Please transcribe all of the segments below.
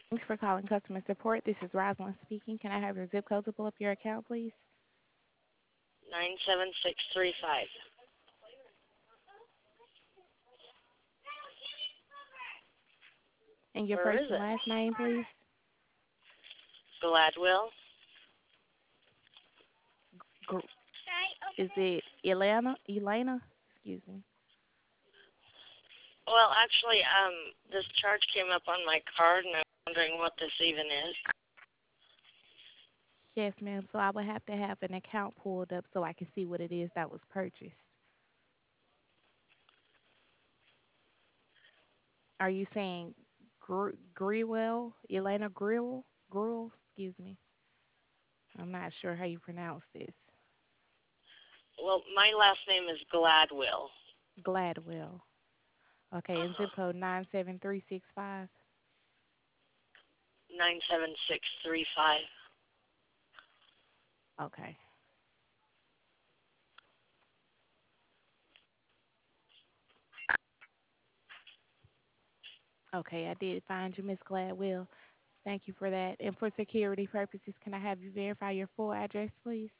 Thanks for calling customer support. This is Rosalind speaking. Can I have your zip code to pull up your account, please? 97635. And your Where first is and it? last name, please? Gladwell. Gr- Is it Elena? Elena? Excuse me. Well, actually, this charge came up on my card, and I'm wondering what this even is. Yes, ma'am. So I would have to have an account pulled up so I can see what it is that was purchased. Are you saying Grewell? Elena Grewell? Gruel? Excuse me. I'm not sure how you pronounce this. Well, my last name is Gladwell. Gladwell. Okay, and Uh-huh. zip code 97365. 97635. Okay. Okay, I did find you, Miss Gladwell. Thank you for that. And for security purposes, can I have you verify your full address, please?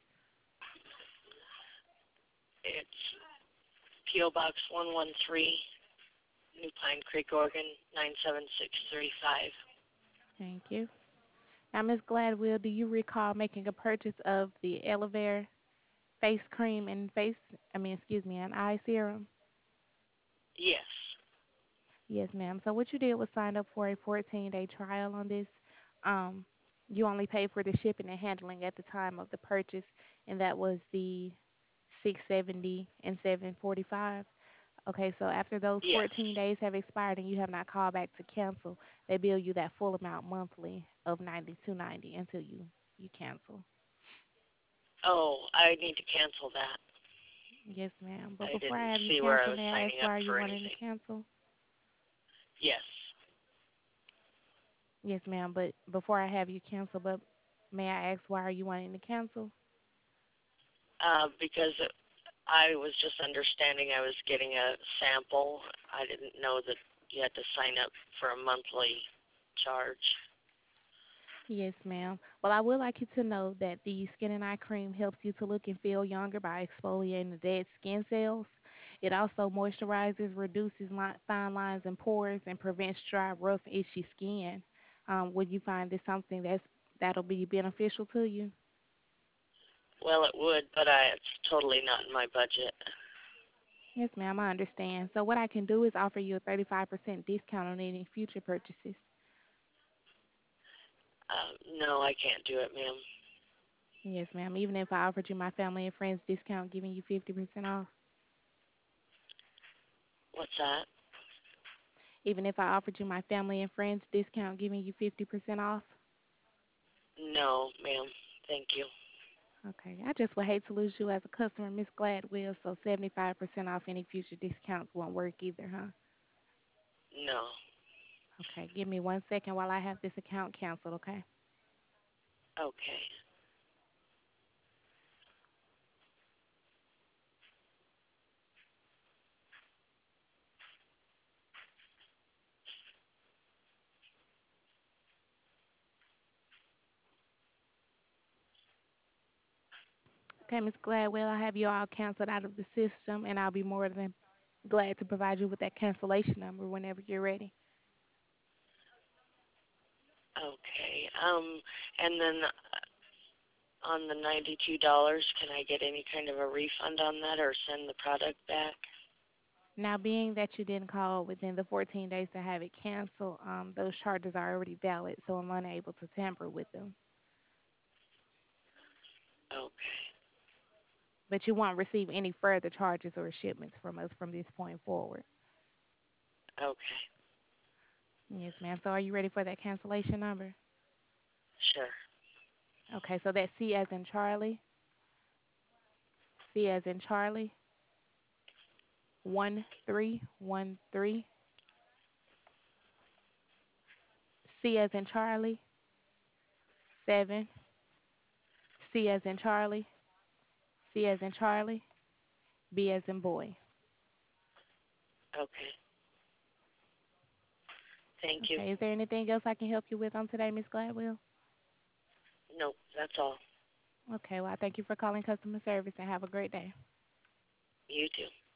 It's P.O. Box 113, New Pine Creek, Oregon, 97635. Thank you. Now, Miss Gladwell, do you recall making a purchase of the Elevare face cream and an eye serum? Yes. Yes, ma'am. So what you did was sign up for a 14-day trial on this. Um, you only paid for the shipping and handling at the time of the purchase, and that was the 670 and 745. Okay, so after those Yes. 14 days have expired and you have not called back to cancel, they bill you that full amount monthly of 92.90 until you cancel. Oh, I need to cancel that. Yes, ma'am. But I before didn't I have you see where I cancel, was may I ask signing up why are you for wanting to anything. cancel? Yes. Yes, ma'am. But before I have you cancel, but may I ask why are you wanting to cancel? Because I was just understanding I was getting a sample. I didn't know that you had to sign up for a monthly charge. Yes, ma'am. Well, I would like you to know that the Skin and Eye Cream helps you to look and feel younger by exfoliating the dead skin cells. It also moisturizes, reduces fine lines and pores, and prevents dry, rough, itchy skin. Would you find this something that'll be beneficial to you? Well, it would, but it's totally not in my budget. Yes, ma'am. I understand. So what I can do is offer you a 35% discount on any future purchases. No, I can't do it, ma'am. Yes, ma'am. Even if I offered you my family and friends discount, giving you 50% off. What's that? Even if I offered you my family and friends discount, giving you 50% off. No, ma'am. Thank you. Okay. I just would hate to lose you as a customer, Miss Gladwell, so 75% off any future discounts won't work either, huh? No. Okay. Give me 1 second while I have this account canceled, okay? Okay. Okay, Miss Gladwell, I have you all canceled out of the system, and I'll be more than glad to provide you with that cancellation number whenever you're ready. Okay. And then on the $92, can I get any kind of a refund on that or send the product back? Now, being that you didn't call within the 14 days to have it canceled, those charges are already valid, so I'm unable to tamper with them. Okay. But you won't receive any further charges or shipments from us from this point forward. Okay. Yes, ma'am. So are you ready for that cancellation number? Sure. Okay, so that's C as in Charlie, C as in Charlie, 1313, C as in Charlie, 7, C as in Charlie, C as in Charlie, B as in boy. Okay. Thank you. Okay, is there anything else I can help you with on today, Miss Gladwell? Nope, that's all. Okay, well, I thank you for calling customer service and have a great day. You too.